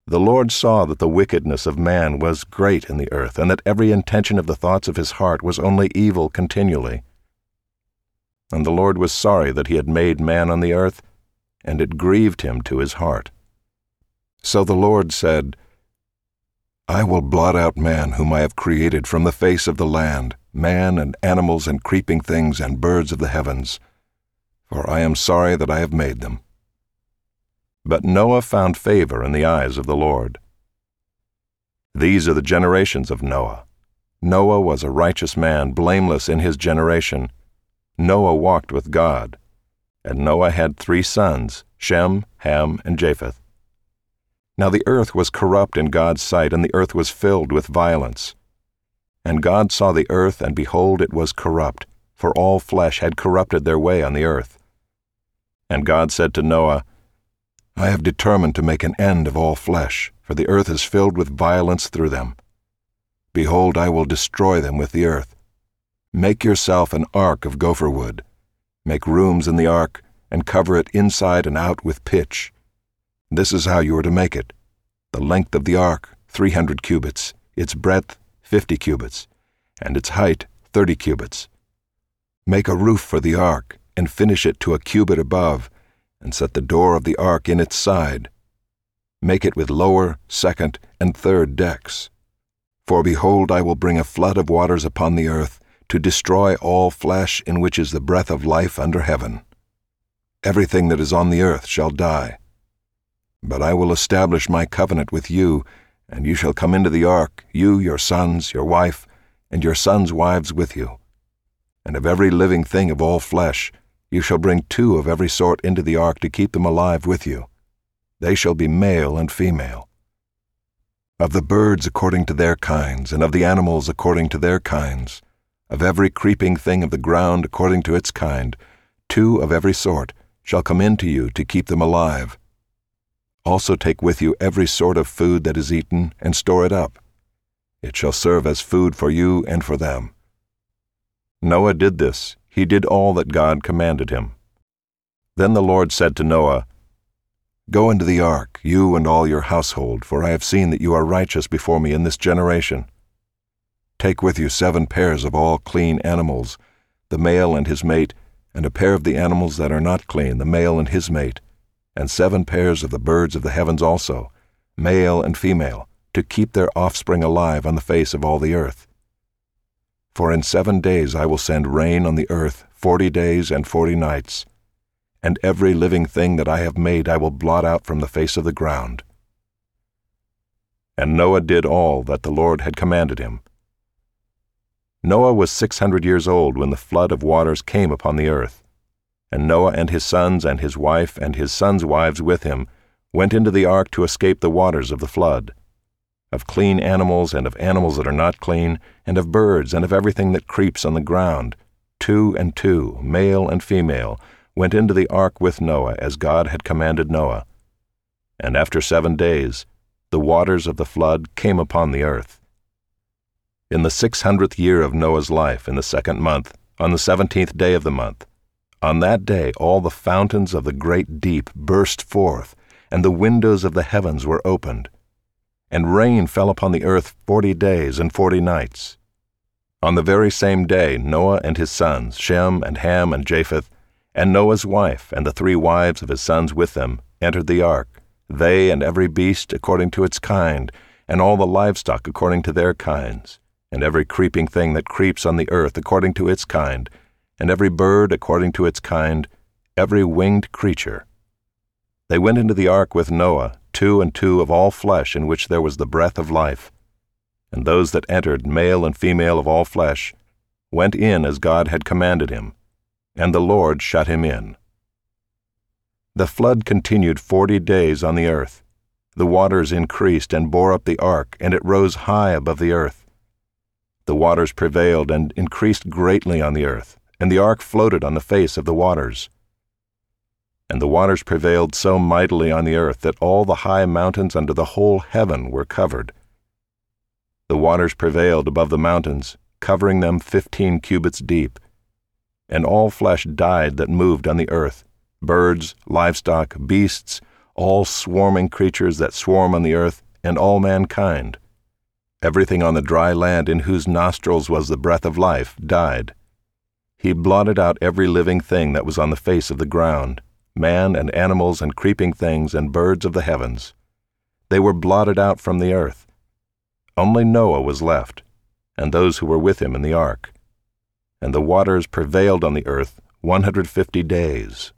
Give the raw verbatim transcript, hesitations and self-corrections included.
The Lord saw that the wickedness of man was great in the earth, and that every intention of the thoughts of his heart was only evil continually. And the Lord was sorry that he had made man on the earth, and it grieved him to his heart. So the Lord said, I will blot out man whom I have created from the face of the land, man and animals and creeping things and birds of the heavens, for I am sorry that I have made them. But Noah found favor in the eyes of the Lord. These are the generations of Noah. Noah was a righteous man, blameless in his generation. Noah walked with God, and Noah had three sons, Shem, Ham, and Japheth. Now the earth was corrupt in God's sight, and the earth was filled with violence. And God saw the earth, and behold, it was corrupt, for all flesh had corrupted their way on the earth. And God said to Noah, I have determined to make an end of all flesh, for the earth is filled with violence through them. Behold, I will destroy them with the earth. Make yourself an ark of gopher wood. Make rooms in the ark, and cover it inside and out with pitch. This is how you are to make it. The length of the ark, three hundred cubits, its breadth, fifty cubits, and its height, thirty cubits. Make a roof for the ark, and finish it to a cubit above, and set the door of the ark in its side. Make it with lower, second, and third decks. For behold, I will bring a flood of waters upon the earth, to destroy all flesh in which is the breath of life under heaven. Everything that is on the earth shall die. But I will establish my covenant with you, and you shall come into the ark, you, your sons, your wife, and your sons' wives with you. And of every living thing of all flesh, you shall bring two of every sort into the ark to keep them alive with you. They shall be male and female. Of the birds according to their kinds, and of the animals according to their kinds, of every creeping thing of the ground according to its kind, two of every sort shall come into you to keep them alive. Also take with you every sort of food that is eaten, and store it up. It shall serve as food for you and for them. Noah did this. He did all that God commanded him. Then the Lord said to Noah, Go into the ark, you and all your household, for I have seen that you are righteous before me in this generation. Take with you seven pairs of all clean animals, the male and his mate, and a pair of the animals that are not clean, the male and his mate, and seven pairs of the birds of the heavens also, male and female, to keep their offspring alive on the face of all the earth. For in seven days I will send rain on the earth, forty days and forty nights, and every living thing that I have made I will blot out from the face of the ground. And Noah did all that the Lord had commanded him. Noah was six hundred years old when the flood of waters came upon the earth. And Noah and his sons and his wife and his sons' wives with him went into the ark to escape the waters of the flood. Of clean animals and of animals that are not clean, and of birds and of everything that creeps on the ground, two and two, male and female, went into the ark with Noah as God had commanded Noah. And after seven days, the waters of the flood came upon the earth. In the six hundredth year of Noah's life, in the second month, on the seventeenth day of the month, on that day all the fountains of the great deep burst forth, and the windows of the heavens were opened. And rain fell upon the earth forty days and forty nights. On the very same day Noah and his sons, Shem and Ham and Japheth, and Noah's wife and the three wives of his sons with them, entered the ark, they and every beast according to its kind, and all the livestock according to their kinds, and every creeping thing that creeps on the earth according to its kind, and every bird according to its kind, every winged creature. They went into the ark with Noah, two and two of all flesh in which there was the breath of life. And those that entered, male and female of all flesh, went in as God had commanded him, and the Lord shut him in. The flood continued forty days on the earth. The waters increased and bore up the ark, and it rose high above the earth. The waters prevailed and increased greatly on the earth, and the ark floated on the face of the waters. And the waters prevailed so mightily on the earth that all the high mountains under the whole heaven were covered. The waters prevailed above the mountains, covering them fifteen cubits deep. And all flesh died that moved on the earth, birds, livestock, beasts, all swarming creatures that swarm on the earth, and all mankind. Everything on the dry land in whose nostrils was the breath of life died. He blotted out every living thing that was on the face of the ground, man and animals and creeping things and birds of the heavens. They were blotted out from the earth. Only Noah was left, and those who were with him in the ark. And the waters prevailed on the earth one hundred fifty days.